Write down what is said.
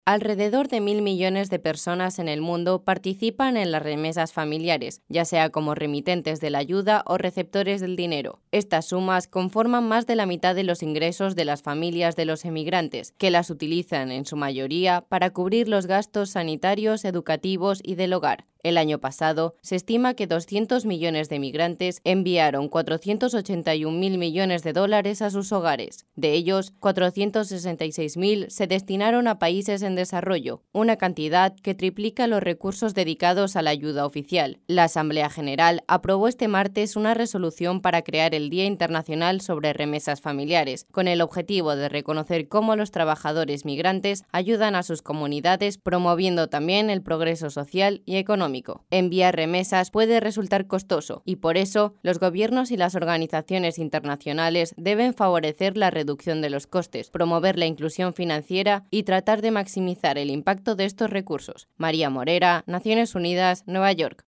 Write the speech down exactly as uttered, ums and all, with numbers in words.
Alrededor de mil millones de personas en el mundo participan en las remesas familiares, ya sea como remitentes de la ayuda o receptores del dinero. Estas sumas conforman más de la mitad de los ingresos de las familias de los emigrantes, que las utilizan en su mayoría para cubrir los gastos sanitarios, educativos y del hogar. El año pasado, se estima que doscientos millones de migrantes enviaron cuatrocientos ochenta y un mil millones de dólares a sus hogares. De ellos, cuatrocientos sesenta y seis mil se destinaron a países en desarrollo, una cantidad que triplica los recursos dedicados a la ayuda oficial. La Asamblea General aprobó este martes una resolución para crear el Día Internacional sobre Remesas Familiares, con el objetivo de reconocer cómo los trabajadores migrantes ayudan a sus comunidades, promoviendo también el progreso social y económico. Enviar remesas puede resultar costoso y por eso los gobiernos y las organizaciones internacionales deben favorecer la reducción de los costes, promover la inclusión financiera y tratar de maximizar el impacto de estos recursos. María Morera, Naciones Unidas, Nueva York.